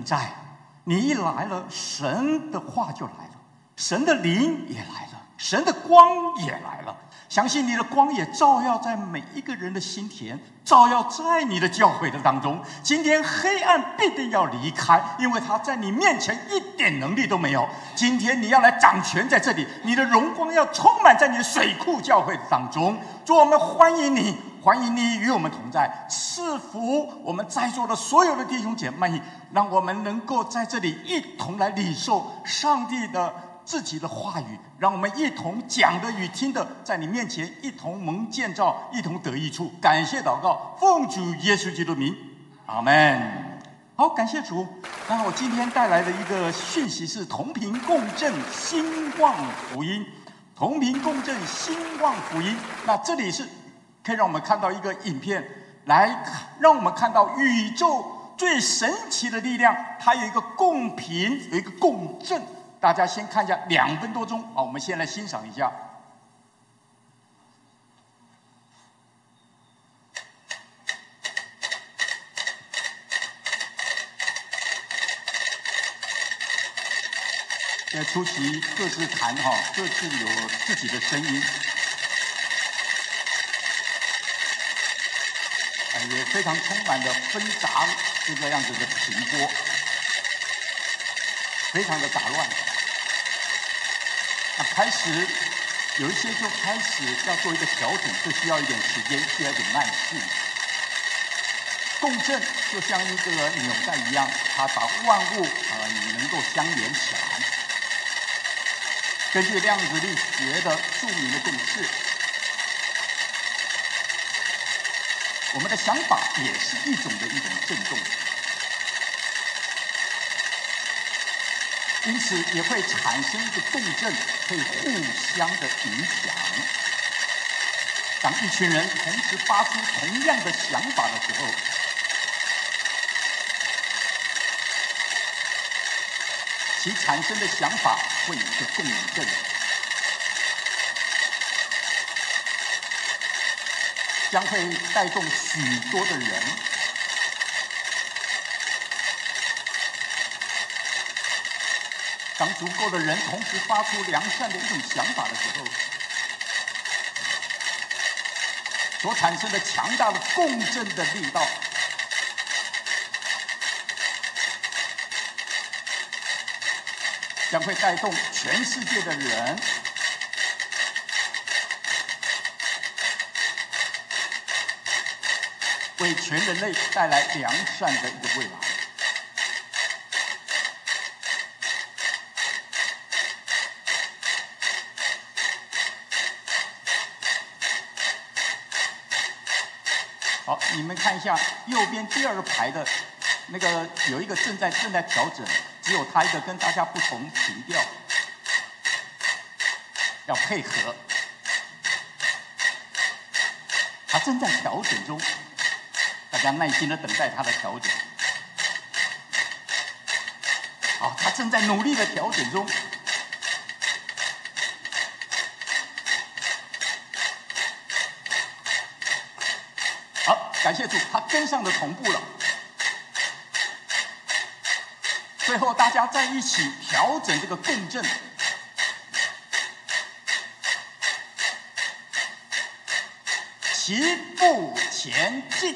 在，你一来了，神的话就来了，神的灵也来了，神的光也来了。相信你的光也照耀在每一个人的心田，照耀在你的教会的当中。今天黑暗必定要离开，因为他在你面前一点能力都没有。今天你要来掌权在这里，你的荣光要充满在你的水库教会的当中。主，我们欢迎你，欢迎你与我们同在，赐福我们在座的所有的弟兄姐妹，让我们能够在这里一同来领受上帝的自己的话语，让我们一同讲的与听的，在你面前一同蒙建造，一同得益处。感谢祷告，奉主耶稣基督名，阿们。好，感谢主。那我今天带来的一个讯息是同频共振兴旺福音，同频共振兴旺福音。那这里是可以让我们看到一个影片，来让我们看到宇宙最神奇的力量，它有一个共频，有一个共振。大家先看一下2分多钟啊，我们先来欣赏一下。在初期各自弹哈，各自有自己的声音，也非常充满了纷杂这个样子的频波，非常的杂乱。开始有一些就开始要做一个调整，这需要一点时间，需要一点耐性。共振就像一个纽带一样，它把万物能够相连起来。根据量子力学的著名的公式，我们的想法也是一种震动。因此也会产生一个共振，可以互相的影响。当一群人同时发出同样的想法的时候，其产生的想法会有一个共振，将会带动许多的人。当足够的人同时发出良善的一种想法的时候，所产生的强大的共振的力道，将会带动全世界的人为全人类带来良善的一个未来。好，你们看一下右边第2排的那个，有一个正在调整，只有他一个跟大家不同频调，要配合。他正在调整中，大家耐心的等待他的调整。好，他正在努力的调整中。感谢主，他跟上的同步了。最后，大家在一起调整这个共振，齐步前进。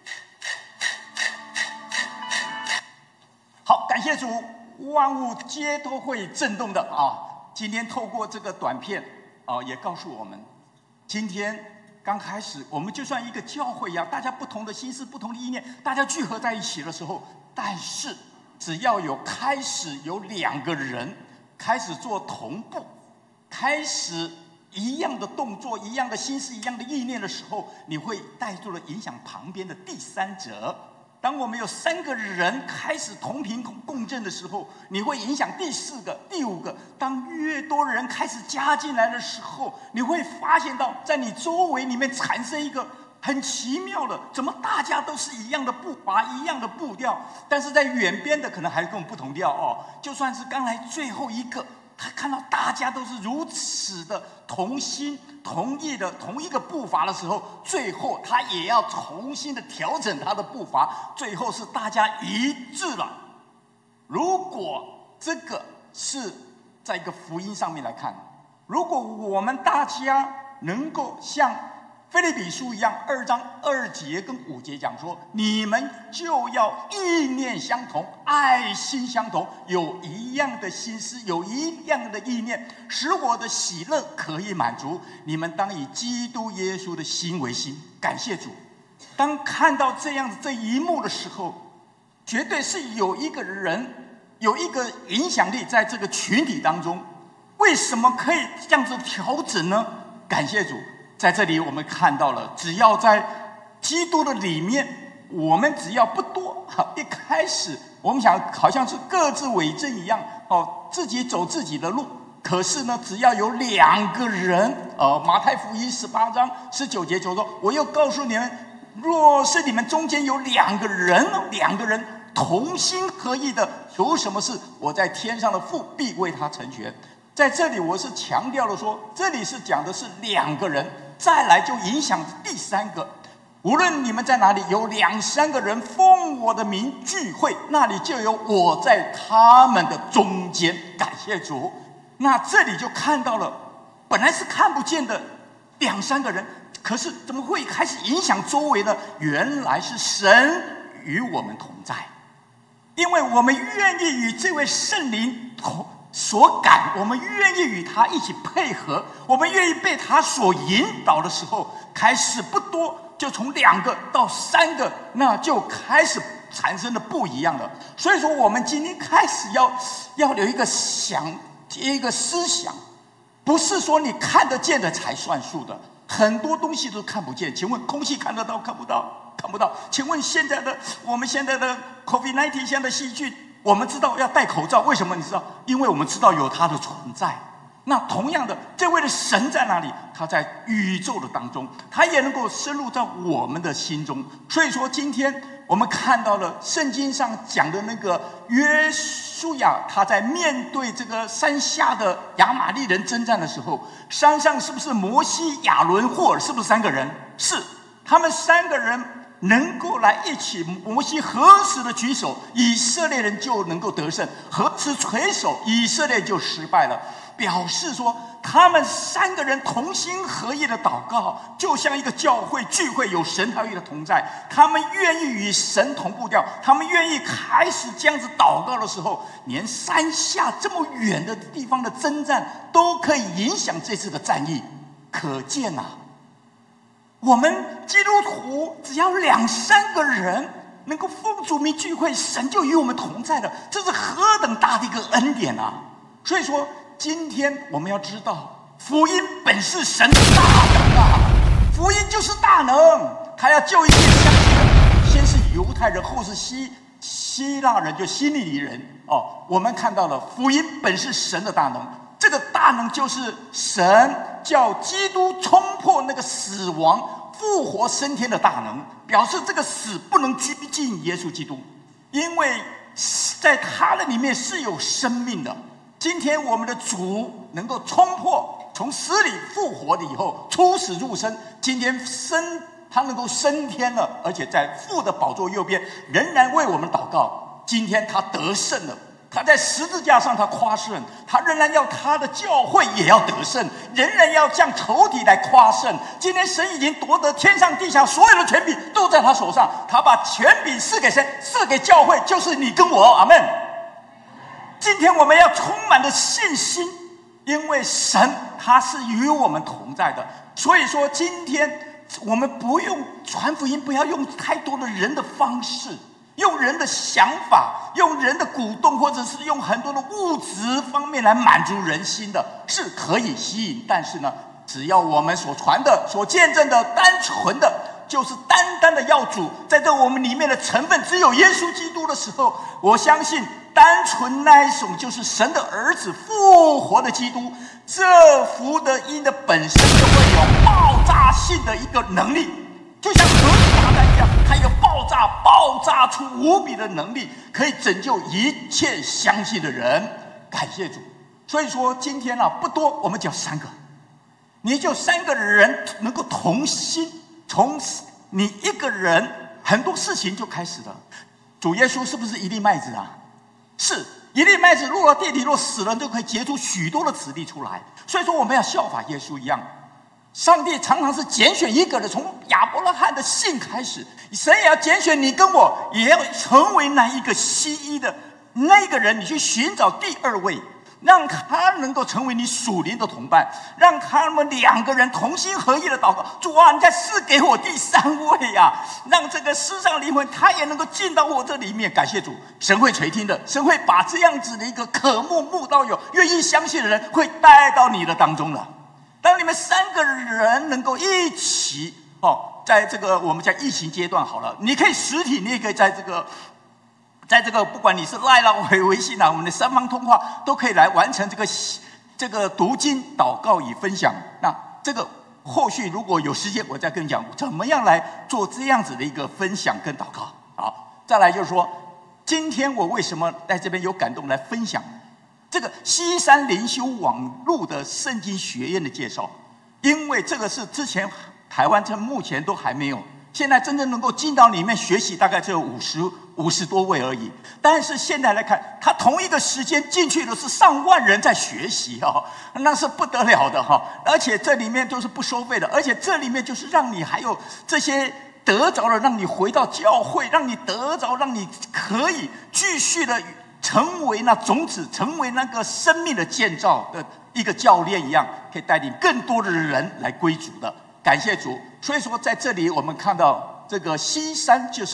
好，感谢主，万物皆都会震动的啊！今天透过这个短片啊，也告诉我们，今天。刚开始，我们就算一个教会一样，大家不同的心思、不同的意念，大家聚合在一起的时候，但是只要开始有2个人开始做同步，开始一样的动作、一样的心思、一样的意念的时候，你会带入了影响旁边的第3者。当我们有3个人开始同频共振的时候，你会影响第4个、第5个。当越多人开始加进来的时候，你会发现到在你周围里面产生一个很奇妙的，怎么大家都是一样的步伐、一样的步调，但是在远边的可能还跟我们不同调哦。就算是刚来最后一个，他看到大家都是如此的同心同意的同一个步伐的时候，最后他也要重新的调整他的步伐，最后是大家一致了。 如果这个是在一个福音上面来看，如果我们大家能够像腓立比书一样，2章2节跟5节讲说，你们就要意念相同，爱心相同，有一样的心思，有一样的意念，使我的喜乐可以满足。你们当以基督耶稣的心为心。感谢主。当看到这样子这一幕的时候，绝对是有一个人有一个影响力在这个群体当中。为什么可以这样子调整呢？感谢主。在这里我们看到了，只要在基督的里面，我们只要不多，一开始我们想好像是各自为政一样，自己走自己的路。可是呢，只要有2个人，马太福音18章19节就说，我又告诉你们，若是你们中间有2个人同心合意的求什么事，我在天上的父必为他成全。在这里我是强调了说，这里是讲的是2个人，再来就影响第3个。无论你们在哪里，有2、3个人奉我的名聚会，那里就有我在他们的中间。感谢主。那这里就看到了，本来是看不见的2、3个人，可是怎么会开始影响周围呢？原来是神与我们同在，因为我们愿意与这位圣灵所感，我们愿意与他一起配合，我们愿意被他所引导的时候，开始不多，就从2个到3个，那就开始产生了不一样了。所以说，我们今天开始要有一个思想，不是说你看得见的才算数的，很多东西都看不见。请问空气看得到看不到？看不到。请问我们现在的 COVID-19 现在的细菌，我们知道要戴口罩，为什么你知道？因为我们知道有它的存在。那同样的，这位的神在哪里？他在宇宙的当中，他也能够深入在我们的心中。所以说，今天我们看到了圣经上讲的那个约书亚，他在面对这个山下的亚玛力人征战的时候，山上是不是摩西、亚伦、霍尔？是不是3个人？是，他们3个人能够来一起，摩西何时的举手，以色列人就能够得胜；何时垂手，以色列就失败了。表示说，他们3个人同心合意的祷告，就像一个教会聚会，有神和与的同在。他们愿意与神同步调，他们愿意开始这样子祷告的时候，连山下这么远的地方的征战都可以影响这次的战役。可见啊，我们基督徒只要2、3个人能够奉主名聚会，神就与我们同在了。这是何等大的一个恩典啊！所以说，今天我们要知道，福音本是神的大能啊！福音就是大能，他要救一切相信的，先是犹太人，后是希腊人，就希利尼人。我们看到了福音本是神的大能，这个大能就是神叫基督冲破那个死亡、复活升天的大能，表示这个死不能拘禁耶稣基督，因为在他的里面是有生命的。今天我们的主能够冲破，从死里复活了以后，出死入生，今天他能够升天了，而且在父的宝座右边仍然为我们祷告。今天他得胜了，他在十字架上他夸胜，他仍然要他的教会也要得胜，仍然要向仇敌来夸胜。今天神已经夺得天上地下所有的权柄都在他手上，他把权柄赐给谁？赐给教会，就是你跟我。阿们。今天我们要充满了信心，因为神他是与我们同在的。所以说，今天我们不用传福音，不要用太多的人的方式，用人的想法，用人的鼓动，或者是用很多的物质方面来满足人心的，是可以吸引。但是呢，只要我们所传的、所见证的单纯的，就是单单的要主在这我们里面的成分只有耶稣基督的时候，我相信单纯那一种就是神的儿子复活的基督，这福的音的本身就会有爆炸性的一个能力，就像核子炸弹一样，它有爆炸出无比的能力，可以拯救一切相信的人。感谢主。所以说今天啊，不多，我们讲3个，你就3个人能够同心，从你一个人，很多事情就开始了。主耶稣是不是一粒麦子啊？ 是一粒麦子落到地里，若死了，就可以结出许多的子粒出来。所以说，我们要效法耶稣一样。上帝常常是拣选一个人，从亚伯拉罕的信开始，神也要拣选你跟我，也要成为那一个西医的那个人。你去寻找第二位，让他能够成为你属灵的同伴，让他们两个人同心合意的祷告。主啊，你再赐给我第三位啊，让这个世上灵魂他也能够进到我这里面。感谢主，神会垂听的，神会把这样子的一个渴慕慕道友、愿意相信的人会带到你的当中了。当你们3个人能够一起在这个我们讲疫情阶段好了，你可以实体，你也可以在这个不管你是赖啦、微信啦，我们的3方通话都可以来完成这个读经、祷告与分享。那这个后续如果有时间，我再跟你讲怎么样来做这样子的一个分享跟祷告。好，再来就是说，今天我为什么在这边有感动来分享这个西山灵修网络的圣经学院的介绍？因为这个是之前台湾目前都还没有，现在真正能够进到里面学习大概只有50多位而已。但是现在来看，他同一个时间进去的是上万人在学习那是不得了的而且这里面都是不收费的，而且这里面就是让你还有这些得着了，让你回到教会，让你得着，让你可以继续的成为那种子，成为那个生命的建造的一个教练一样，可以带领更多的人来归主的。感谢主。所以说在这里我们看到这个西山就是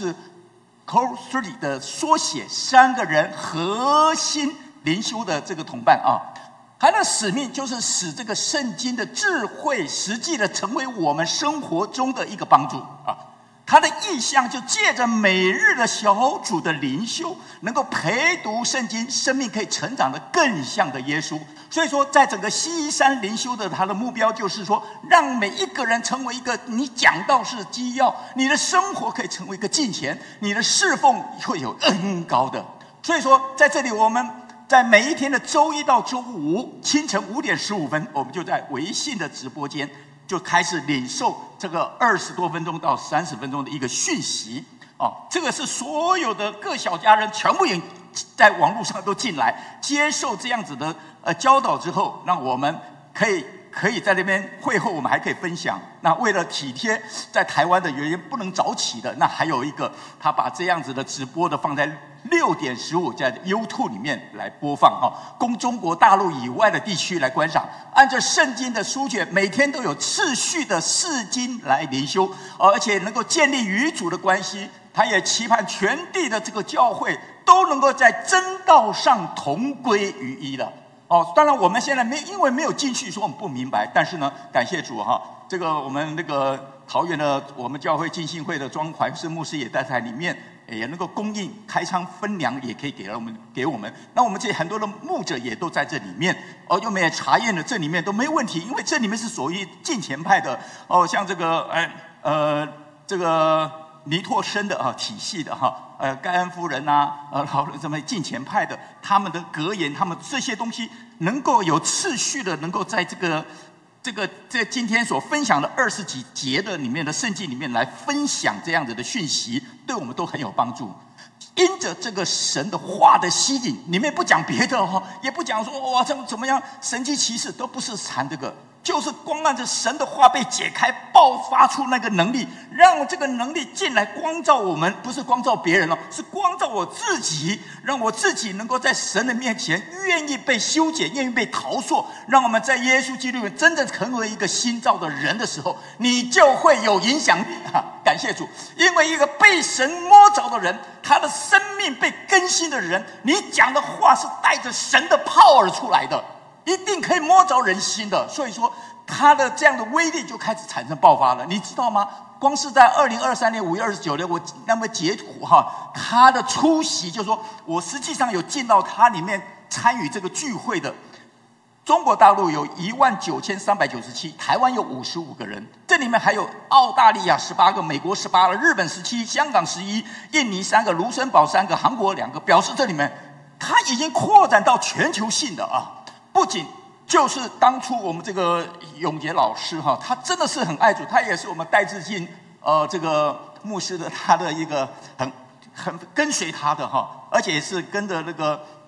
Core 3的缩写，3个人核心灵修的这个同伴他的使命就是使这个圣经的智慧实际的成为我们生活中的一个帮助他的意向就借着每日的小组的灵修，能够陪读圣经，生命可以成长得更像的耶稣。所以说在整个西山灵修的他的目标就是说，让每一个人成为一个你讲道是基要，你的生活可以成为一个敬虔，你的侍奉会有恩高的。所以说在这里我们在每一天的周一到周五清晨5点15分，我们就在微信的直播间就开始领受这个20多分钟到30分钟的一个讯息这个是所有的各小家人全部也在网络上都进来接受这样子的教导之后，让我们可以在那边会后我们还可以分享。那为了体贴在台湾的原因不能早起的，那还有一个他把这样子的直播的放在6点15在 YouTube 里面来播放供中国大陆以外的地区来观赏。按照圣经的书卷，每天都有次序的释经来灵修而且能够建立与主的关系。他也期盼全地的这个教会都能够在真道上同归于一的当然我们现在因为没有进去，说我们不明白。但是呢，感谢主这个我们那个桃园的我们教会浸信会的庄怀士牧师也在里面，也能够供应开仓分粮，也可以给我们。那我们这很多的牧者也都在这里面我们也查验了，这里面都没有问题，因为这里面是属于敬虔派的像这个这个尼托生的体系的盖恩夫人老人什么敬虔派的，他们的格言，他们这些东西能够有次序的，能够在这今天所分享的20几节的里面的圣经里面来分享这样子的讯息，对我们都很有帮助。因着这个神的话的吸引，里面不讲别的也不讲说哇怎么样神迹奇事，都不是谈这个，就是光按着神的话被解开，爆发出那个能力，让这个能力进来光照我们，不是光照别人是光照我自己，让我自己能够在神的面前愿意被修剪，愿意被陶塑，让我们在耶稣基督里真正成为一个新造的人的时候，你就会有影响力感谢主，因为一个被神摸着的人，他的生命被更新的人，你讲的话是带着神的power出来的，一定可以摸着人心的。所以说他的这样的威力就开始产生爆发了，你知道吗？光是在2023年5月29日，我那么截图他的出席，就是说我实际上有进到他里面参与这个聚会的。中国大陆有19397，台湾有55个人，这里面还有澳大利亚18个，美国18个，日本17，香港11，印尼3个，卢森堡3个，韩国2个，表示这里面它已经扩展到全球性的不仅就是当初我们这个永杰老师他真的是很爱主，他也是我们戴志进这个牧师的他的一个很跟随他的而且也是跟着那个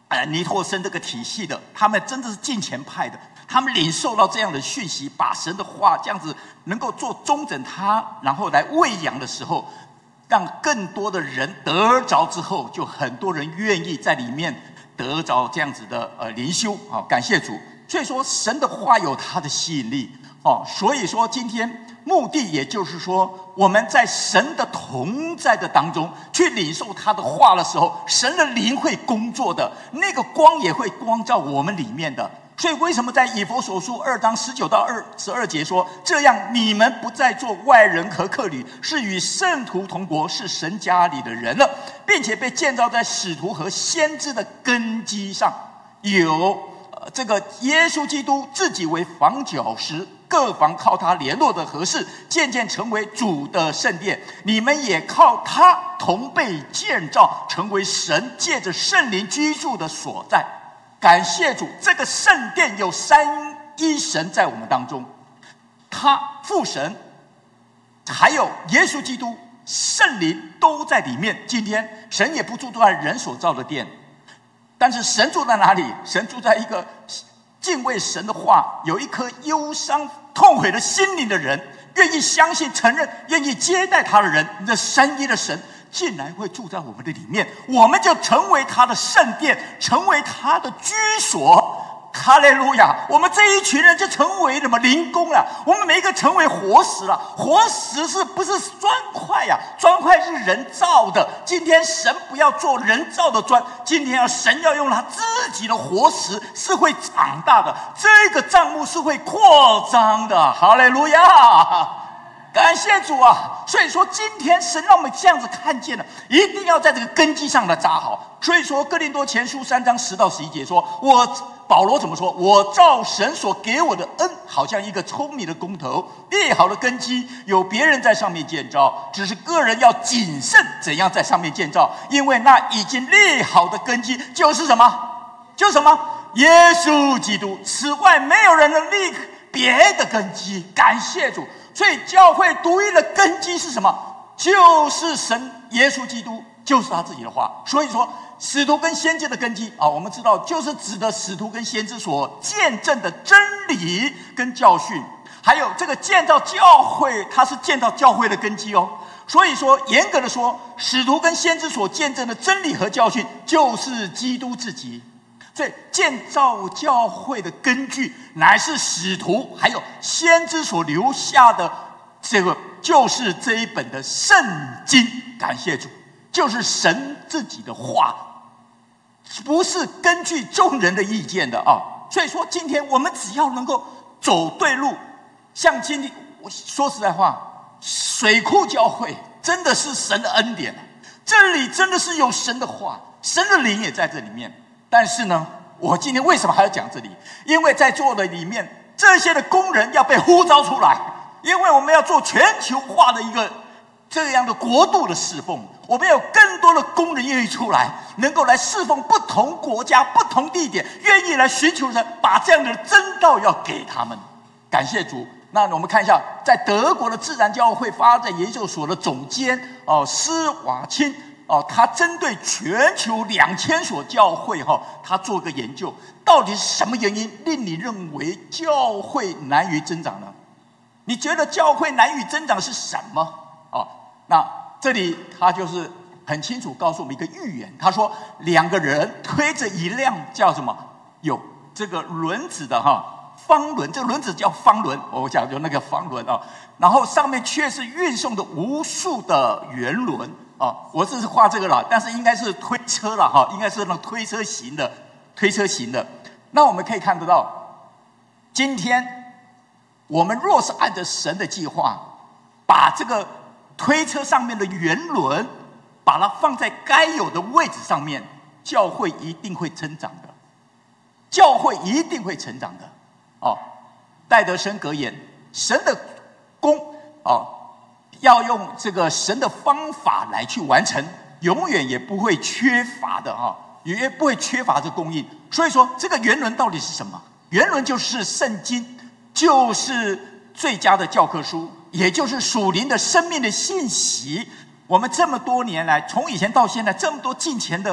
尼托生这个体系的，他们真的是近前派的，他们领受到这样的讯息，把神的话这样子能够做中整他，然后来喂养的时候，让更多的人得着之后，就很多人愿意在里面得着这样子的灵修。好，感谢主。所以说神的话有它的吸引力。所以说今天目的也就是说，我们在神的同在的当中去领受他的话的时候，神的灵会工作的，那个光也会光照我们里面的。所以为什么在以弗所书2章19到22节说，这样你们不再做外人和客旅，是与圣徒同国，是神家里的人了，并且被建造在使徒和先知的根基上，有这个耶稣基督自己为房角石，各房靠他联络的合适，渐渐成为主的圣殿。你们也靠他同被建造，成为神借着圣灵居住的所在。感谢主，这个圣殿有三一神在我们当中，他父神，还有耶稣基督，圣灵都在里面。今天神也不住在人所造的殿，但是神住在哪里？神住在一个敬畏神的话，有一颗忧伤痛悔的心灵的人，愿意相信承认，愿意接待他的人，这三一的神竟然会住在我们的里面，我们就成为他的圣殿，成为他的居所。哈利路亚！我们这一群人就成为什么灵宫了？我们每一个成为活石了。活石是不是砖块呀？砖块是人造的。今天神不要做人造的砖，今天神要用他自己的活石，是会长大的。这个帐幕是会扩张的。哈利路亚！感谢主啊！所以说，今天神让我们这样子看见了，一定要在这个根基上来扎好。所以说，哥林多前书3章10到11节说，保罗怎么说？我照神所给我的恩，好像一个聪明的工头，立好的根基，有别人在上面建造，只是个人要谨慎怎样在上面建造，因为那已经立好的根基就是什么？就是什么？耶稣基督，此外没有人能立别的根基。感谢主！所以教会独一的根基是什么？就是神耶稣基督，就是他自己的话。所以说使徒跟先知的根基我们知道就是指的使徒跟先知所见证的真理跟教训，还有这个建造教会，它是建造教会的根基哦。所以说严格的说，使徒跟先知所见证的真理和教训就是基督自己。所以建造教会的根据乃是使徒还有先知所留下的，这个就是这一本的圣经。感谢主，就是神自己的话，不是根据众人的意见的所以说今天我们只要能够走对路，像今天我说实在话，水库教会真的是神的恩典，这里真的是有神的话，神的灵也在这里面。但是呢，我今天为什么还要讲这里？因为在座的里面这些的工人要被呼召出来，因为我们要做全球化的一个这样的国度的侍奉，我们有更多的工人愿意出来，能够来侍奉不同国家不同地点，愿意来寻求神，把这样的真道要给他们。感谢主。那我们看一下，在德国的自然教会发展研究所的总监施瓦钦他针对全球2000所教会他做个研究，到底是什么原因令你认为教会难于增长呢？你觉得教会难于增长是什么？那这里他就是很清楚告诉我们一个预言，他说2个人推着一辆叫什么有这个轮子的方轮，这个轮子叫方轮，我讲就那个方轮然后上面却是运送的无数的圆轮我只是画这个了，但是应该是推车了应该是那种推车型的。那我们可以看得到，今天我们若是按着神的计划，把这个推车上面的圆轮把它放在该有的位置上面，教会一定会增长的，教会一定会成长的戴德生格言，神的工要用这个神的方法来去完成，永远也不会缺乏的也不会缺乏这供应。所以说这个圆轮到底是什么？圆轮就是圣经，就是最佳的教科书，也就是属灵的生命的信息。我们这么多年来，从以前到现在，这么多敬虔的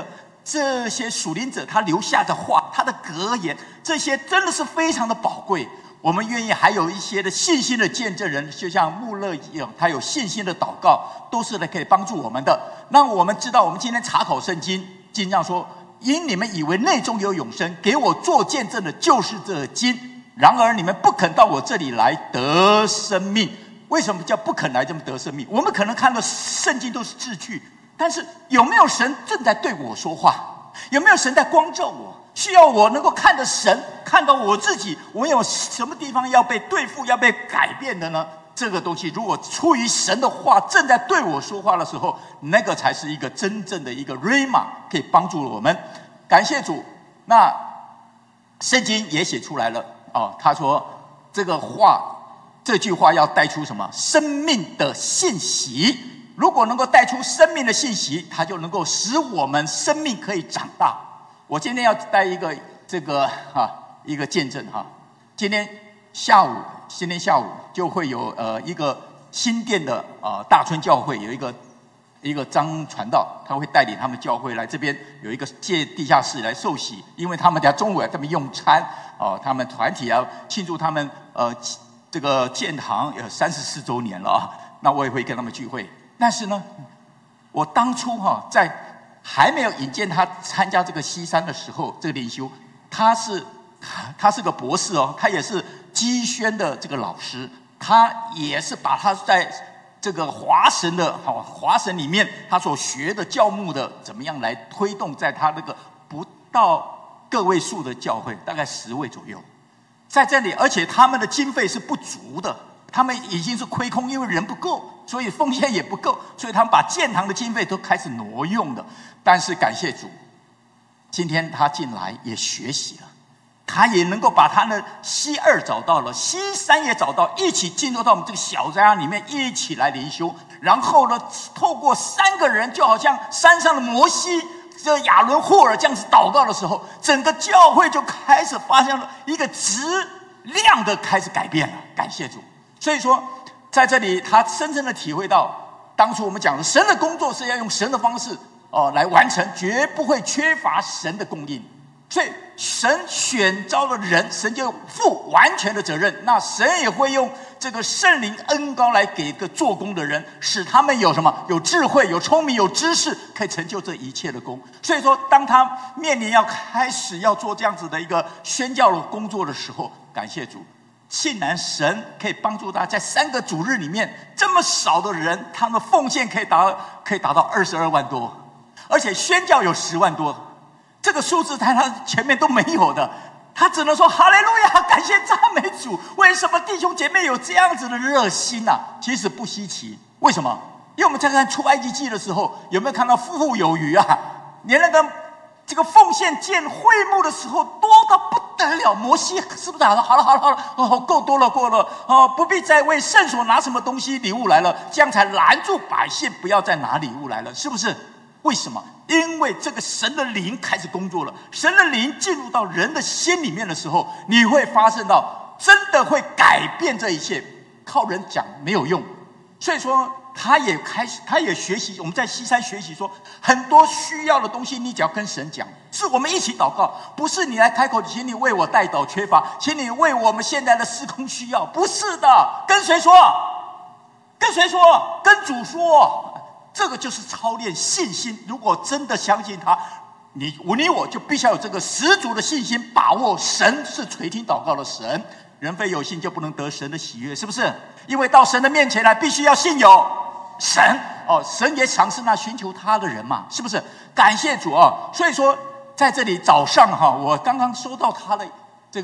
这些属灵者他留下的话，他的格言，这些真的是非常的宝贵。我们愿意还有一些的信心的见证人，就像穆勒一样，他有信心的祷告，都是可以帮助我们的。让我们知道，我们今天查考圣经，经上说：“因你们以为内中有永生，给我做见证的就是这经。然而你们不肯到我这里来得生命。”为什么叫不肯来这么得生命？我们可能看到圣经都是字句，但是有没有神正在对我说话？有没有神在光照我？需要我能够看着神，看到我自己，我有什么地方要被对付、要被改变的呢？这个东西如果出于神的话正在对我说话的时候，那个才是一个真正的一个 Rhema， 可以帮助我们。感谢主。那圣经也写出来了他说这句话要带出什么？生命的信息。如果能够带出生命的信息，它就能够使我们生命可以长大。我今天要带一个一个见证今天下午就会有一个新店的大村教会有一个张传道，他会带领他们教会来这边有一个借地下室来受洗，因为他们中午他们用餐他们团体要庆祝他们这个建堂有34周年了那我也会跟他们聚会。但是呢，我当初在还没有引荐他参加这个西山的时候，这个灵修他是个博士他也是基宣的这个老师，他也是把他在这个华神里面他所学的教牧的怎么样来推动在他那个不到个位数的教会，大概10位左右，在这里，而且他们的经费是不足的，他们已经是亏空，因为人不够，所以奉献也不够，所以他们把建堂的经费都开始挪用了。但是感谢主，今天他进来也学习了，他也能够把他的西2找到了，西3也找到，一起进入到我们这个小家里面，一起来灵修。然后呢，透过3个人，就好像山上的摩西、这亚伦、霍尔这样子祷告的时候，整个教会就开始发生了一个质量的开始改变了。感谢主。所以说，在这里他深深的体会到，当初我们讲的神的工作是要用神的方式来完成，绝不会缺乏神的供应。所以神选召了人，神就负完全的责任。那神也会用这个圣灵恩膏来给个做工的人，使他们有什么？有智慧、有聪明、有知识，可以成就这一切的工。所以说，当他面临要开始要做这样子的一个宣教的工作的时候，感谢主，竟然神可以帮助他在3个主日里面，这么少的人，他们奉献可以达到22万多，而且宣教有10万多。这个数字在他前面都没有的，他只能说哈利路亚，感谢赞美主。为什么弟兄姐妹有这样子的热心其实不稀奇。为什么？因为我们在看出埃及记的时候，有没有看到富户有余连那个这个奉献建会幕的时候多到不得了。摩西是不是好了够多了不必再为圣所拿什么东西礼物来了，这样才拦住百姓不要再拿礼物来了，是不是？为什么？因为这个神的灵开始工作了。神的灵进入到人的心里面的时候，你会发现到真的会改变这一切，靠人讲没有用。所以说他也学习，我们在西山学习说，很多需要的东西你只要跟神讲，是我们一起祷告，不是你来开口，请你为我代祷缺乏，请你为我们现在的事工需要，不是的。跟谁说？跟谁说？跟主说。这个就是操练信心。如果真的相信他，你我就必须要有这个十足的信心，把握神是垂听祷告的神。人非有信就不能得神的喜悦，是不是？因为到神的面前来，必须要信有神神也赏赐那寻求他的人嘛，是不是？感谢主所以说在这里早上我刚刚收到他的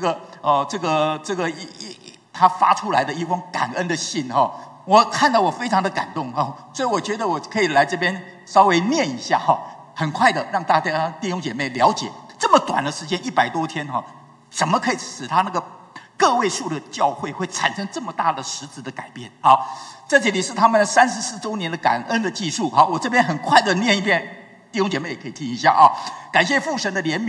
他发出来的一封感恩的信我看到我非常的感动所以我觉得我可以来这边稍微念一下很快的让大家弟兄姐妹了解这么短的时间100多天怎么可以使他那个个位数的教会会产生这么大的实质的改变。好，这里是他们34周年的感恩的记述。好，我这边很快的念一遍，弟兄姐妹也可以听一下感谢父神的怜悯，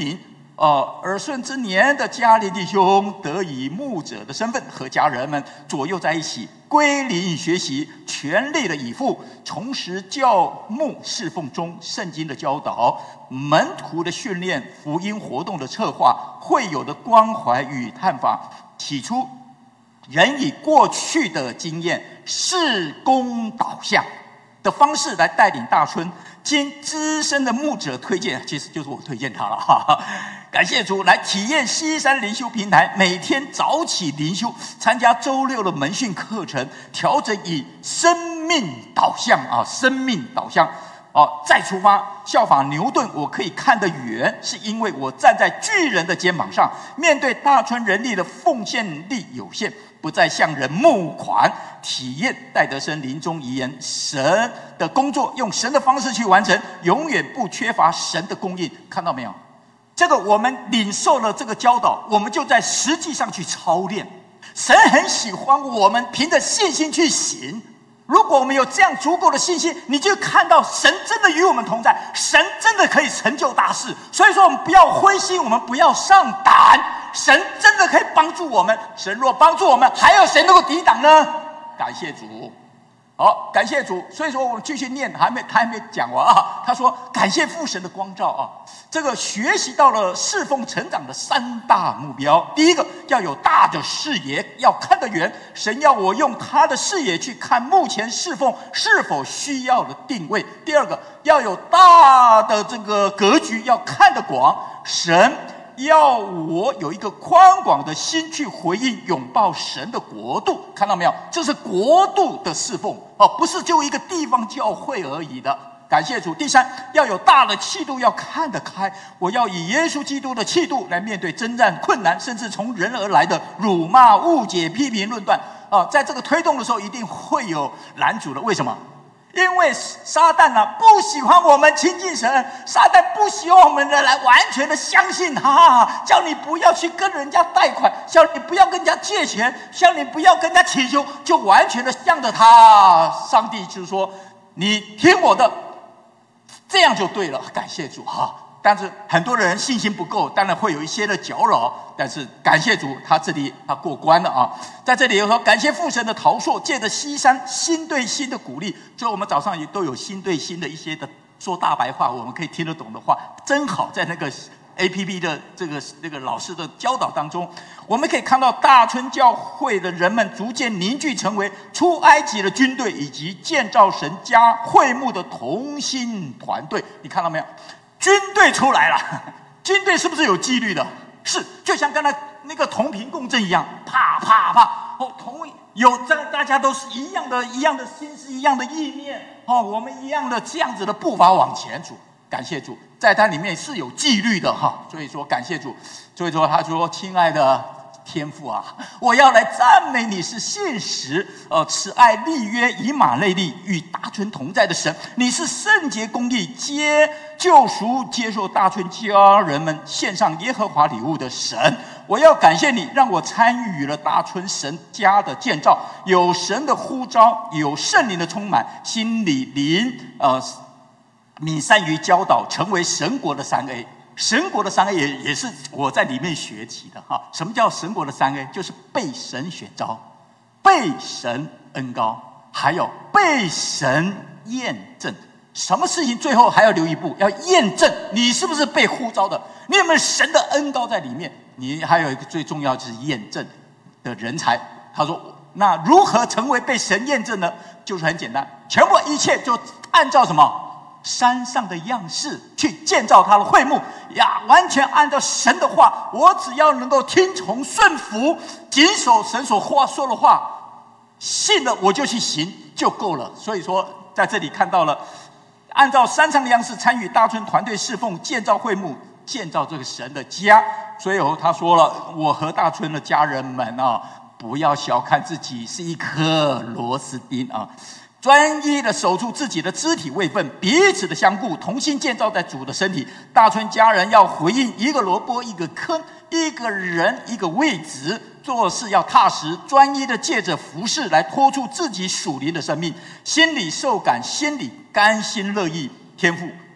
儿孙之年的迦利弟兄得以牧者的身份，和家人们左右在一起，归零学习，全力的以赴，重拾教牧侍奉中圣经的教导、门徒的训练、福音活动的策划、会友的关怀与探访。起初，人以过去的经验、事工导向的方式来带领大村。经资深的牧者推荐，其实就是我推荐他了，哈哈。感谢主，来体验西山灵修平台，每天早起灵修，参加周六的门训课程，调整以生命导向生命导向再出发，效法牛顿。我可以看得远，是因为我站在巨人的肩膀上，面对大村人力的奉献力有限，不再向人募款，体验戴德生临终遗言，神的工作用神的方式去完成，永远不缺乏神的供应。看到没有？这个我们领受了这个教导，我们就在实际上去操练。神很喜欢我们凭着信心去行。如果我们有这样足够的信心，你就看到神真的与我们同在，神真的可以成就大事。所以说我们不要灰心，我们不要上胆，神真的可以帮助我们。神若帮助我们，还有谁能够抵挡呢？感谢主。好，感谢主。所以说我们继续念，他还没讲完他说感谢父神的光照这个学习到了侍奉成长的3大目标。第一个，要有大的视野，要看得远。神要我用他的视野去看目前侍奉是否需要的定位。第二个，要有大的这个格局，要看得广。神要我有一个宽广的心去回应拥抱神的国度。看到没有？这是国度的侍奉不是就一个地方教会而已的。感谢主。第三，要有大的气度，要看得开。我要以耶稣基督的气度来面对征战困难，甚至从人而来的辱骂、误解、批评、论断在这个推动的时候一定会有拦阻的。为什么？因为撒旦不喜欢我们亲近神，撒旦不喜欢我们来完全的相信他，叫你不要去跟人家贷款，叫你不要跟人家借钱，叫你不要跟人家祈求，就完全的向着他。上帝就是说，你听我的，这样就对了。感谢主但是很多人信心不够，当然会有一些的搅扰，但是感谢主，他这里他过关了在这里有说感谢父神的陶塑，借着西山心对心的鼓励，所以我们早上也都有心对心的一些的说大白话，我们可以听得懂的话，真好。在那个 APP 的那个老师的教导当中，我们可以看到大村教会的人们逐渐凝聚成为出埃及的军队，以及建造神家会幕的同心团队。你看到没有？军队出来了，军队是不是有纪律的？是，就像刚才那个同频共振一样，啪啪啪，大家都是一样的心思，一样的意念我们一样的这样子的步伐往前走。感谢主，在它里面是有纪律的所以说感谢主。所以说他说，亲爱的天父我要来赞美你是信实慈爱立约以马内利与大村同在的神，你是圣洁公义接救赎接受大村家人们献上耶和华礼物的神。我要感谢你，让我参与了大村神家的建造，有神的呼召，有圣灵的充满，心里灵敏善于教导，成为神国的3A。神国的3A 也是我在里面学习的什么叫神国的3A？ 就是被神选召，被神恩膏，还有被神验证。什么事情最后还要留一步，要验证你是不是被呼召的，你有没有神的恩膏在里面。你还有一个最重要就是验证的人才。他说，那如何成为被神验证呢？就是很简单，全部一切就按照什么山上的样式去建造他的会幕完全按照神的话，我只要能够听从顺服，谨守神所说的话，信了我就去行就够了。所以说在这里看到了按照山上的样式参与大村团队侍奉，建造会幕，建造这个神的家。所以他说了，我和大村的家人们不要小看自己是一颗螺丝钉专一的守住自己的肢体位分，彼此的相顾，同心建造在主的身体。大村家人要回应一个萝卜一个坑，一个人一个位置，做事要踏实专一的，借着服事来托出自己属灵的生命，心里受感，心里甘心乐意。天父，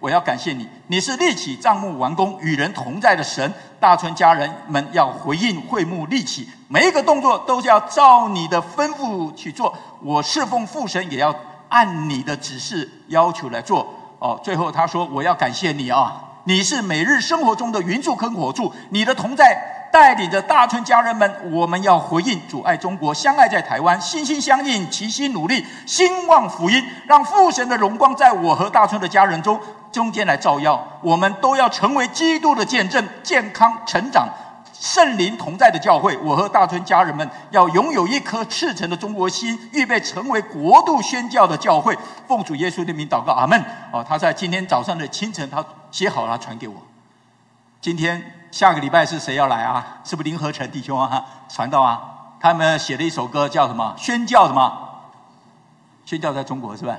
我要感谢你，你是立起帐幕完工与人同在的神。大村家人们要回应会幕立起，每一个动作都是要照你的吩咐去做。我侍奉父神也要按你的指示要求来做。最后他说，我要感谢你啊，你是每日生活中的云柱跟火柱，你的同在带领着大村家人们，我们要回应主爱中国，相爱在台湾，心心相印，齐心努力，兴旺福音，让父神的荣光在我和大村的家人中间来照耀。我们都要成为基督的见证，健康成长，圣灵同在的教会。我和大村家人们要拥有一颗赤诚的中国心，预备成为国度宣教的教会。奉主耶稣的名祷告，阿们。他在今天早上的清晨，他写好了传给我。今天下个礼拜是谁要来啊？是不是林和成弟兄啊？传道啊？他们写了一首歌叫什么？宣教什么？宣教在中国是吧？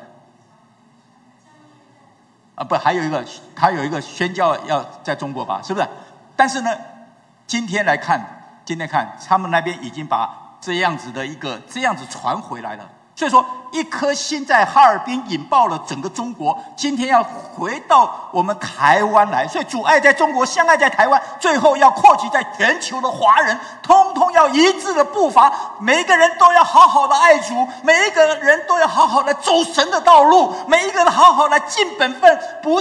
不，还有一个宣教要在中国吧？是不是？但是呢，今天看他们那边已经把这样子传回来了。所以说，一颗心在哈尔滨引爆了整个中国，今天要回到我们台湾来。所以主爱在中国，相爱在台湾，最后要扩及在全球的华人，通通要一致的步伐，每一个人都要好好的爱主，每一个人都要好好的走神的道路，每一个人好好的尽本分，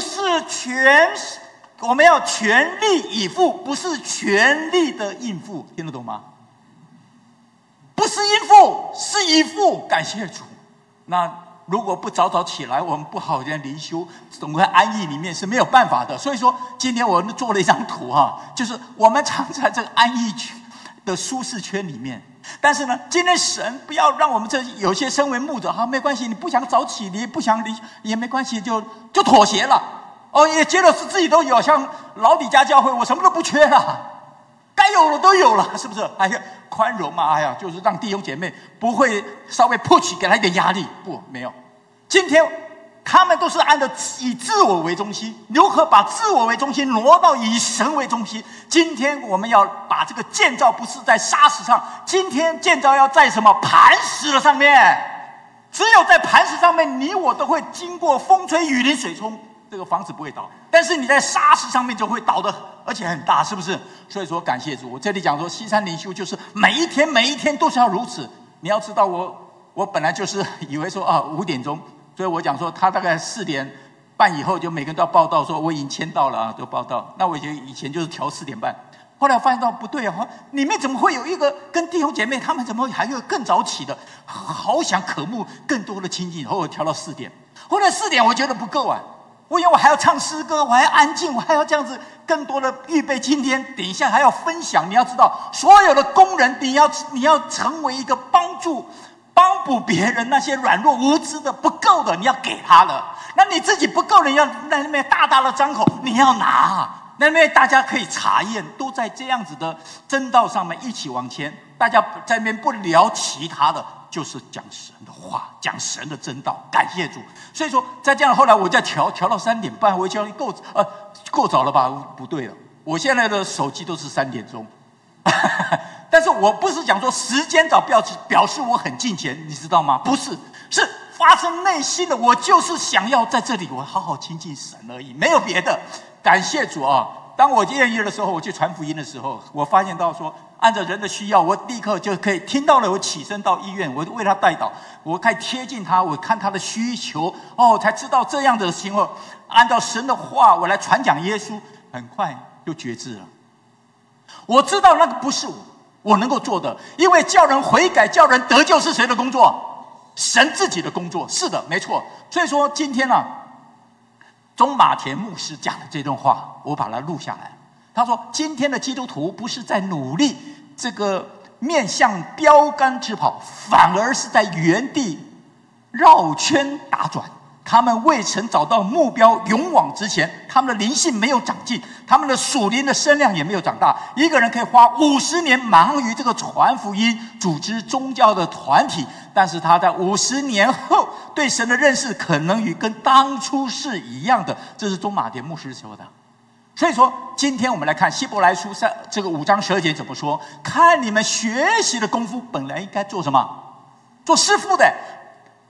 我们要全力以赴，不是全力的应付，听得懂吗？不是应付，是以赴。感谢主。那如果不早早起来，我们不好好的灵修，总在安逸里面是没有办法的。所以说，今天我做了一张图就是我们常在这个安逸区的舒适圈里面。但是呢，今天神不要让我们有些身为牧者没关系，你不想早起，你不想离也没关系，就妥协了。也觉得是自己都有，像老底家教会，我什么都不缺了。该有的都有了，是不是？宽容嘛，就是让弟兄姐妹不会稍微 push 给他一点压力，没有。今天他们都是按照以自我为中心，如何把自我为中心挪到以神为中心？今天我们要把这个建造不是在沙石上，今天建造要在什么？磐石的上面。只有在磐石上面，你我都会经过风吹雨淋水冲，这个房子不会倒。但是你在沙石上面就会倒的，而且很大，是不是？所以说感谢主。我这里讲说西山灵修就是每一天都是要如此。你要知道我本来就是以为说5点钟，所以我讲说他大概4点半以后就每个人都要报道，说我已经签到了都报道。那我以前就是调4点半，后来我发现到不对里面怎么会有一个跟弟兄姐妹他们怎么还有更早起的，好想渴慕更多的亲近，然后我调到4点。后来4点我觉得不够因为我还要唱诗歌，我还要安静，我还要这样子更多的预备。今天等一下还要分享，你要知道，所有的工人，你要成为一个帮补别人那些软弱无知的不够的，你要给他的。那你自己不够的，你要在那边大大的张口，你要拿。那边大家可以查验，都在这样子的真道上面一起往前。大家在那边不聊其他的，就是讲神的话，讲神的真道。感谢主。所以说，在这样后来我再调到3点半，我觉得够早了吧？不对了，我现在的手机都是3点钟。但是我不是讲说时间早表示我很敬虔，你知道吗？不是，是发自内心的，我就是想要在这里我好好亲近神而已，没有别的。感谢主当我愿意的时候，我去传福音的时候，我发现到说，按照人的需要，我立刻就可以听到了，我起身到医院，我为他代祷，我可以贴近他，我看他的需求，才知道这样的情况，按照神的话，我来传讲耶稣，很快就决志了。我知道那个不是我能够做的，因为叫人悔改、叫人得救是谁的工作？神自己的工作。是的，没错。所以说今天中马田牧师讲的这段话，我把它录下来。他说，今天的基督徒不是在努力这个面向标杆直跑，反而是在原地绕圈打转。他们未曾找到目标，勇往直前，他们的灵性没有长进，他们的属灵的声量也没有长大。一个人可以花50年忙于这个传福音、组织宗教的团体，但是他在50年后对神的认识可能与跟当初是一样的。这是中马田牧师说的。所以说，今天我们来看希伯来书这个5章12节怎么说？看你们学习的功夫，本来应该做什么？做师傅的。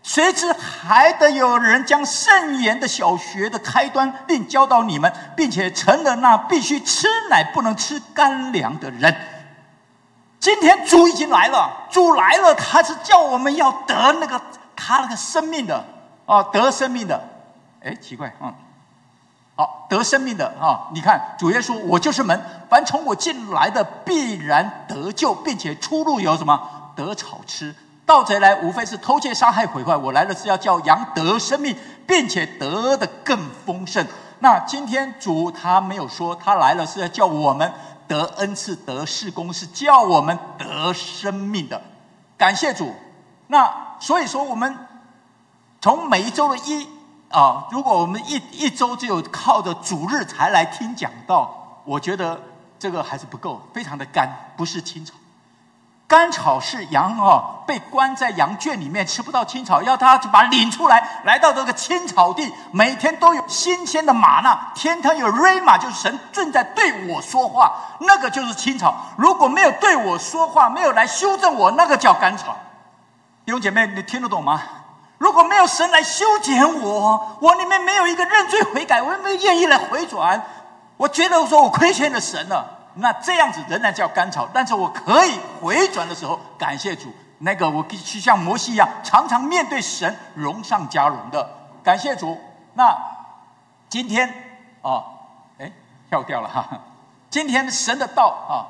谁知还得有人将圣言的小学的开端另教导你们，并且成了那必须吃奶不能吃干粮的人。今天主已经来了，主来了，他是叫我们要得他那个生命的得生命的。奇怪，好，得生命的你看主耶稣，我就是门，凡从我进来的必然得救，并且出入有什么？得草吃。盗贼来无非是偷窃杀害毁坏，我来了是要叫羊得生命，并且得的更丰盛。那今天主他没有说他来了是要叫我们得恩赐得事工，是叫我们得生命的。感谢主。那所以说我们从每一周的如果我们一周只有靠着主日才来听讲道，我觉得这个还是不够，非常的干，不是青草。干草是羊被关在羊圈里面吃不到青草，要他把它领出来，来到这个青草地，每天都有新鲜的玛纳，天天有瑞玛，就是神正在对我说话，那个就是青草。如果没有对我说话，没有来修正我，那个叫干草。弟兄姐妹，你听得懂吗？如果没有神来修剪我里面没有一个认罪悔改，我没有愿意来回转，我觉得说我亏欠了神了，那这样子仍然叫干草。但是我可以回转的时候，感谢主，我必须像摩西一样，常常面对神，荣上加荣的。感谢主。那今天跳掉了哈。今天神的道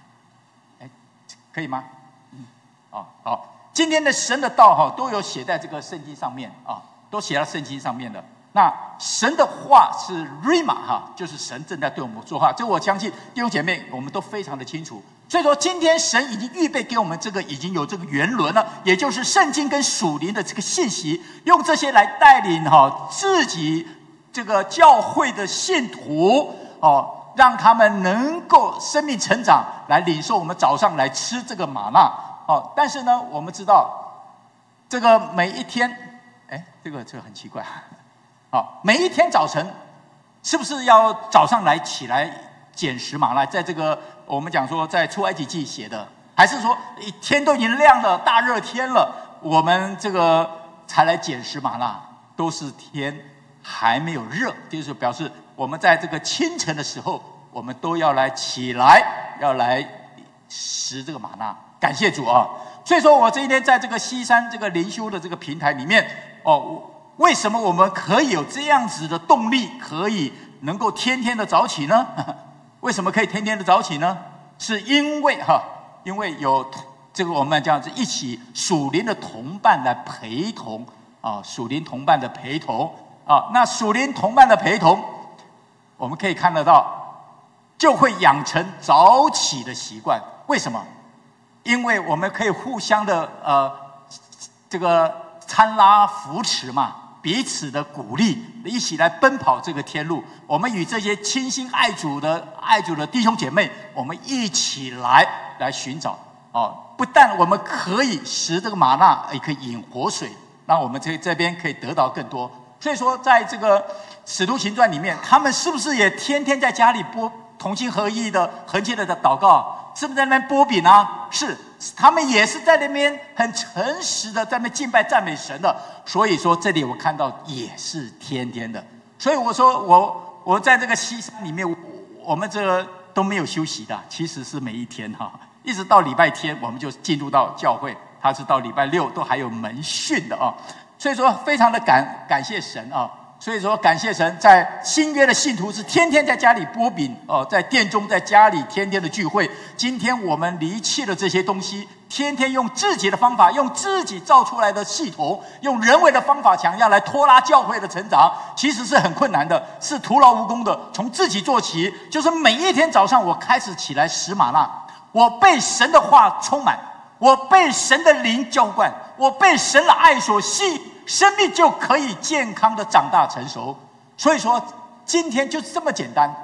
可以吗？好。今天的神的道都有写在这个圣经上面都写到圣经上面的。那神的话是 Rhema 就是神正在对我们说话，这我相信弟兄姐妹我们都非常的清楚。所以说今天神已经预备给我们这个已经有这个原轮了，也就是圣经跟属灵的这个信息，用这些来带领自己这个教会的信徒让他们能够生命成长，来领受我们早上来吃这个玛纳。但是呢，我们知道这个每一天，这个很奇怪，每一天早晨是不是要早上来起来捡拾玛纳？在这个我们讲说在出埃及记写的，还是说天都已经亮了，大热天了，我们这个才来捡拾玛纳？都是天还没有热，就是表示我们在这个清晨的时候，我们都要来起来，要来拾这个玛纳。感谢主所以说我这一天在这个西山这个灵修的这个平台里面为什么我们可以有这样子的动力，可以能够天天的早起呢？为什么可以天天的早起呢？是因为有这个我们这样子一起属灵的同伴来陪同属灵同伴的陪同那属灵同伴的陪同，我们可以看得到，就会养成早起的习惯。为什么？因为我们可以互相的这个搀拉扶持嘛，彼此的鼓励，一起来奔跑这个天路。我们与这些倾心爱主的弟兄姐妹，我们一起来寻找不但我们可以食这个玛纳，也可以饮活水，让我们这边可以得到更多。所以说在这个使徒行传里面，他们是不是也天天在家里同心合意的恒切的祷告？是不是在那边剥饼啊？是，他们也是在那边很诚实的在那边敬拜赞美神的。所以说这里我看到也是天天的。所以我说我在这个西山里面，我们这个都没有休息的，其实是每一天一直到礼拜天我们就进入到教会，他是到礼拜六都还有门训的所以说非常的感谢神所以说感谢神，在新约的信徒是天天在家里剥饼在殿中在家里天天的聚会。今天我们离弃了这些东西，天天用自己的方法，用自己造出来的系统，用人为的方法想要来拖拉教会的成长，其实是很困难的，是徒劳无功的。从自己做起，就是每一天早上我开始起来拾玛纳，我被神的话充满，我被神的灵浇灌，我被神的爱所吸引，生命就可以健康的长大成熟。所以说今天就是这么简单，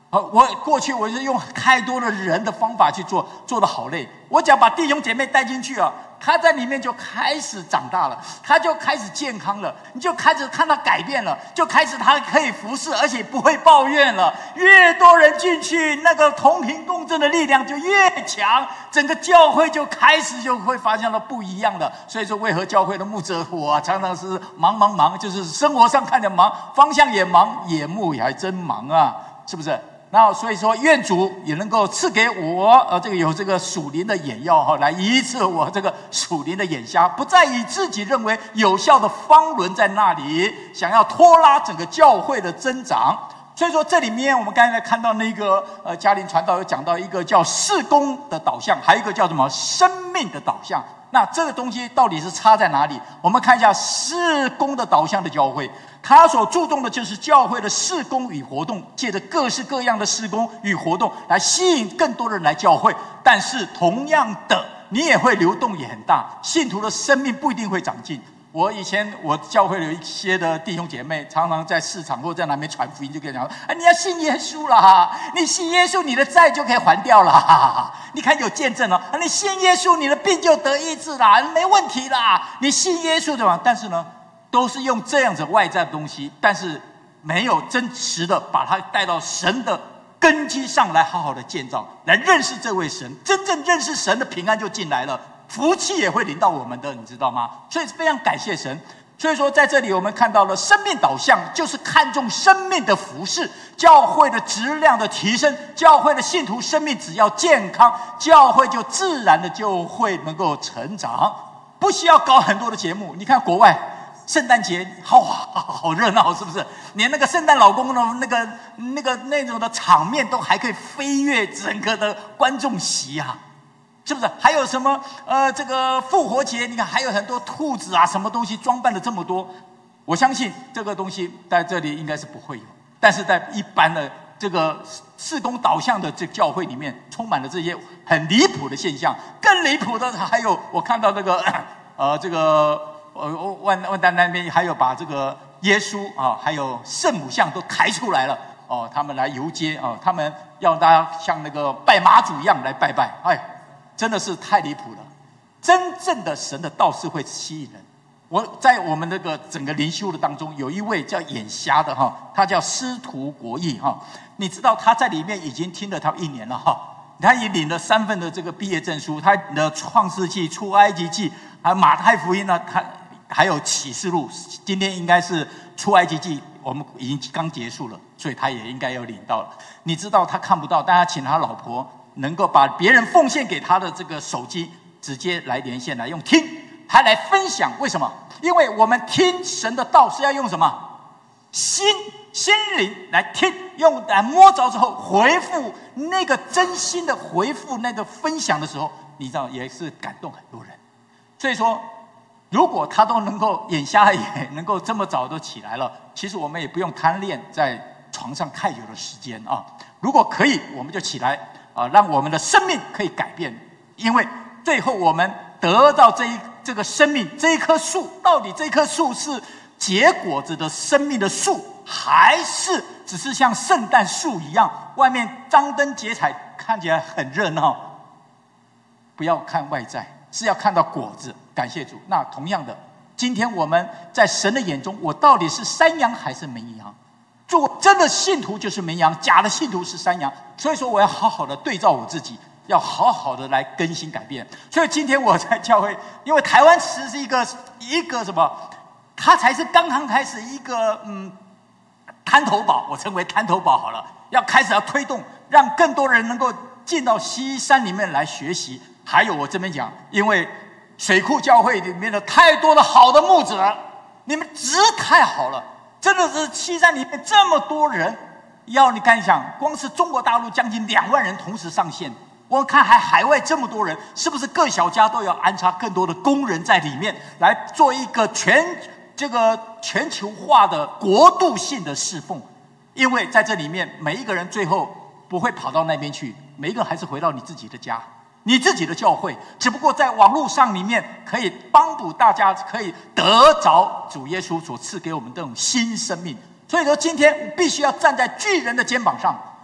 我过去我是用太多的人的方法去做，做得好累。我只要把弟兄姐妹带进去啊，他在里面就开始长大了，他就开始健康了，你就开始看他改变了，就开始他可以服侍，而且不会抱怨了。越多人进去，那个同频共振的力量就越强，整个教会就开始就会发现了不一样的。所以说，为何教会的牧者我常常是忙，就是生活上看着忙，方向也忙，眼目也还真忙啊，是不是？那所以说，愿主也能够赐给我这个有这个属灵的眼药哈，来医治我这个属灵的眼瞎，不再以自己认为有效的方轮在那里，想要拖拉整个教会的增长。所以说，这里面我们刚才看到那个嘉玲传道有讲到一个叫事工的导向，还有一个叫什么生命的导向。那这个东西到底是差在哪里？我们看一下事工的导向的教会，他所注重的就是教会的事工与活动，借着各式各样的事工与活动来吸引更多人来教会。但是同样的，你也会流动也很大，信徒的生命不一定会长进。以前我教会有一些的弟兄姐妹，常常在市场或在哪边传福音，就跟人讲说：“你要信耶稣啦！你信耶稣，你的债就可以还掉了。你看有见证哦，你信耶稣，你的病就得医治啦，没问题啦。你信耶稣对吧？但是呢，都是用这样子外在的东西，但是没有真实的把它带到神的根基上来，好好的建造，来认识这位神，真正认识神的平安就进来了。”福气也会临到我们的，你知道吗？所以非常感谢神。所以说，在这里我们看到了生命导向，就是看重生命的服事，教会的质量的提升，教会的信徒生命只要健康，教会就自然的就会能够成长，不需要搞很多的节目。你看国外圣诞节好热闹，是不是？连那个圣诞老公的那种的场面都还可以飞跃整个的观众席啊！是不是？还有什么这个复活节，你看还有很多兔子啊，什么东西装扮了这么多。我相信这个东西在这里应该是不会有，但是在一般的这个事工导向的这教会里面，充满了这些很离谱的现象。更离谱的还有，我看到这个万丹那边还有把这个耶稣啊，还有圣母像都抬出来了哦，他们来游街啊，他们要大家像那个拜妈祖一样来拜拜，哎。真的是太离谱了！真正的神的道是会吸引人。在我们那个整个灵修的当中，有一位叫眼瞎的哈，他叫司徒国义哈。你知道他在里面已经听了他1年了哈，他也领了3份的这个毕业证书，他的创世纪、出埃及记，还有马太福音呢，他还有启示录。今天应该是出埃及记，我们已经刚结束了，所以他也应该有领到了。你知道他看不到，但他请他老婆。能够把别人奉献给他的这个手机直接来连线，来用听，还来分享。为什么？因为我们听神的道是要用什么？心灵来听，用来摸着之后回复那个真心的回复那个分享的时候，你知道也是感动很多人。所以说，如果他都能够眼瞎也能够这么早都起来了，其实我们也不用贪恋在床上太久的时间啊。如果可以，我们就起来。让我们的生命可以改变，因为最后我们得到这个生命，这一棵树，到底这棵树是结果子的生命的树，还是只是像圣诞树一样，外面张灯结彩，看起来很热闹？不要看外在，是要看到果子。感谢主。那同样的，今天我们在神的眼中，我到底是山羊还是绵羊？做真的信徒就是绵羊，假的信徒是山羊。所以说，我要好好的对照我自己，要好好的来更新改变。所以今天我在教会，因为台湾其实是一个什么，它才是刚刚开始一个滩头堡，我称为滩头堡好了，要开始要推动，让更多人能够进到西山里面来学习。还有我这边讲，因为水库教会里面的太多的好的牧者，你们值太好了。真的是西山里面这么多人，要你看一下，光是中国大陆将近2万人同时上线，我看海外这么多人，是不是各小家都要安插更多的工人在里面，来做一个全球化的国度性的侍奉？因为在这里面，每一个人最后不会跑到那边去，每一个还是回到你自己的家。你自己的教会，只不过在网络上里面可以帮助大家可以得着主耶稣所赐给我们这种新生命。所以说今天必须要站在巨人的肩膀上，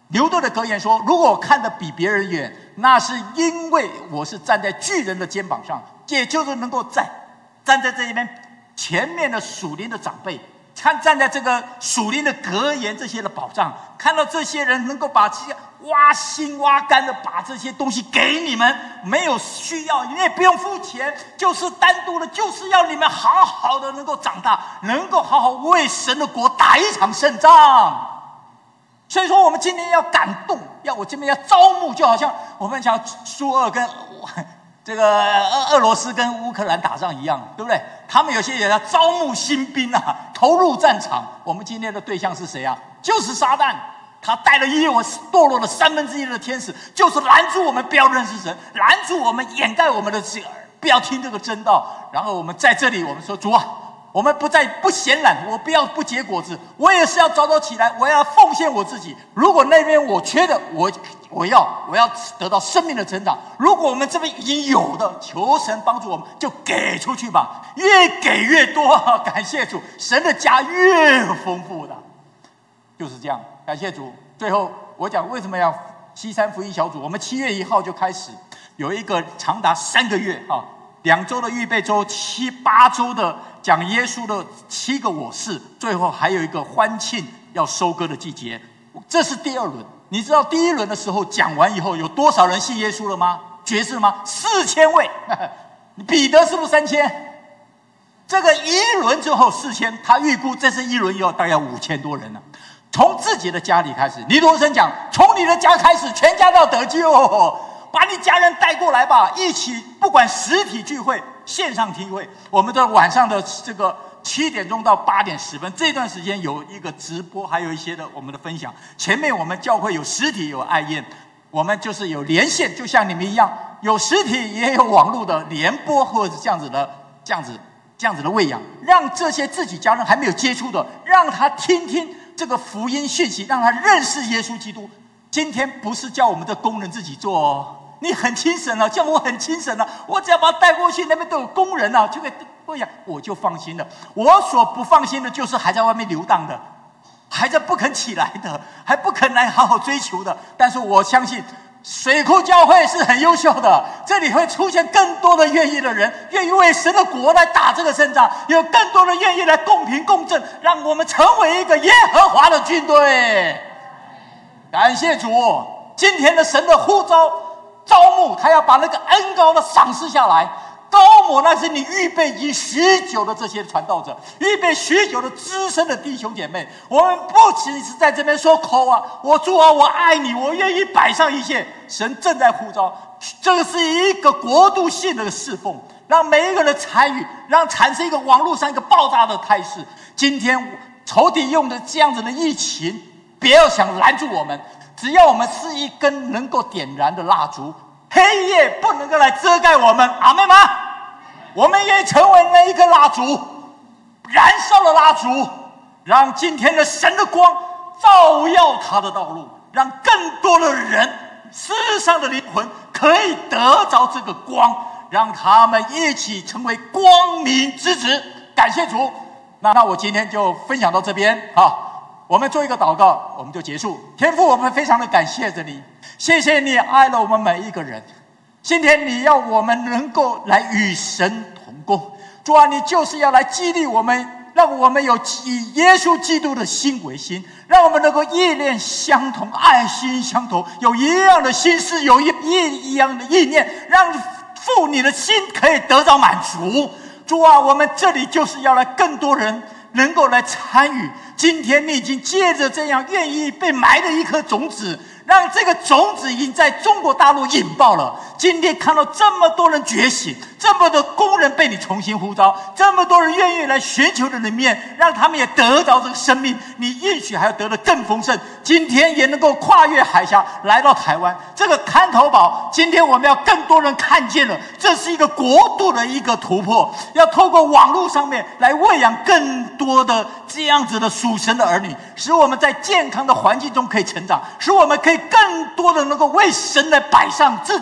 牛顿的格言说：“如果我看得比别人远，那是因为我是站在巨人的肩膀上，也就是能够站在这一边前面的属灵的长辈，站在这个属灵的格言这些的保障，看到这些人能够把这些挖心挖肝的把这些东西给你们，没有需要，你也不用付钱，就是单独的，就是要你们好好的能够长大，能够好好为神的国打一场胜仗。”所以说，我们今天要感动，我这边要招募，就好像我们讲苏俄跟这个俄罗斯跟乌克兰打仗一样，对不对？他们有些也要招募新兵啊，投入战场。我们今天的对象是谁啊？就是撒旦，他带了我堕落了1/3的天使，就是拦住我们不要认识神，拦住我们，掩盖我们的不要听这个真道。然后我们在这里，我们说主啊，我们不闲懒，我不要不结果子，我也是要早起来，我要奉献我自己。如果那边我缺的，我要得到生命的成长。如果我们这边已经有的，求神帮助我们，就给出去吧，越给越多。感谢主，神的家越丰富的，就是这样。感谢主。最后我讲为什么要西山福音小组，我们7月1号就开始有一个长达3个月2周的预备周，7、8周的讲耶稣的7个我是，最后还有一个欢庆要收割的季节。这是第2轮。你知道第1轮的时候讲完以后有多少人信耶稣了吗？决志吗？4000位。彼得是不是3000？这个1轮之后4000，他预估这是1轮以后大概5000多人了。从自己的家里开始，尼多生讲，从你的家开始，全家都要得救。把你家人带过来吧，一起，不管实体聚会、线上聚会，我们的晚上的这个7点钟到8点10分这段时间有一个直播，还有一些的我们的分享。前面我们教会有实体有爱宴，我们就是有连线，就像你们一样，有实体也有网络的联播，或者是这样子的喂养，让这些自己家人还没有接触的，让他听听这个福音讯息，让他认识耶稣基督。今天不是叫我们的工人自己做哦。你很轻省了，叫我很轻省了，我只要把他带过去，那边都有工人啊，就可以喂养，我就放心了。我所不放心的就是还在外面流荡的，还在不肯起来的，还不肯来好好追求的。但是我相信水库教会是很优秀的，这里会出现更多的愿意的人，愿意为神的国来打这个胜仗，有更多的愿意来共平共振，让我们成为一个耶和华的军队。感谢主，今天的神的呼召招募，他要把那个恩膏的赏赐下来。高摩那是你预备已许久的这些传道者，预备许久的资深的弟兄姐妹。我们不只是在这边说口啊，我主啊，我爱你，我愿意摆上一切。神正在呼召，这是一个国度性的侍奉，让每一个人参与，让产生一个网络上一个爆炸的态势。今天仇敌用的这样子的疫情，不要想拦住我们，只要我们是一根能够点燃的蜡烛，黑夜不能够来遮盖我们。阿们吗？我们也成为那一个蜡烛，燃烧的蜡烛，让今天的神的光照耀他的道路，让更多的人世上的灵魂可以得着这个光，让他们一起成为光明之子。感谢主。那我今天就分享到这边啊。我们做一个祷告，我们就结束。天父，我们非常的感谢着你，谢谢你爱了我们每一个人。今天你要我们能够来与神同工，主啊，你就是要来激励我们，让我们有以耶稣基督的心为心，让我们能够意念相同，爱心相同，有一样的心思，有一样的意念，让父你的心可以得到满足。主啊，我们这里就是要来更多人能够来参与。今天你已经借着这样愿意被埋的一颗种子，让这个种子已经在中国大陆引爆了。今天看到这么多人觉醒，这么多工人被你重新呼召，这么多人愿意来寻求的里面，让他们也得着这个生命，你允许还要得的更丰盛。今天也能够跨越海峡来到台湾这个看头堡，今天我们要更多人看见了，这是一个国度的一个突破，要透过网络上面来喂养更多的这样子的属神的儿女，使我们在健康的环境中可以成长，使我们可以更多的能够为神来摆上自己的那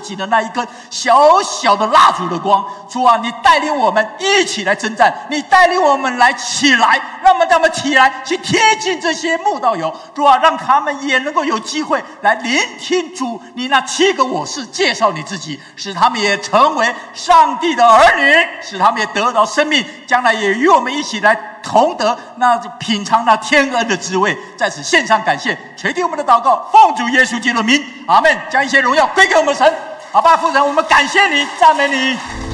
一根小小的蜡烛的光。主啊，你带领我们一起来征战，你带领我们来起来，让他们起来去贴近这些慕道友。主啊，让他们也能够有机会来聆听主你那7个我是介绍你自己，使他们也成为上帝的儿女，使他们也得到生命，将来也与我们一起来同得那品尝那天恩的滋味。在此献上感谢，垂听我们的祷告，奉主耶稣基督的名，阿们。将一切荣耀归给我们神。好吧，父神，我们感谢你，赞美你。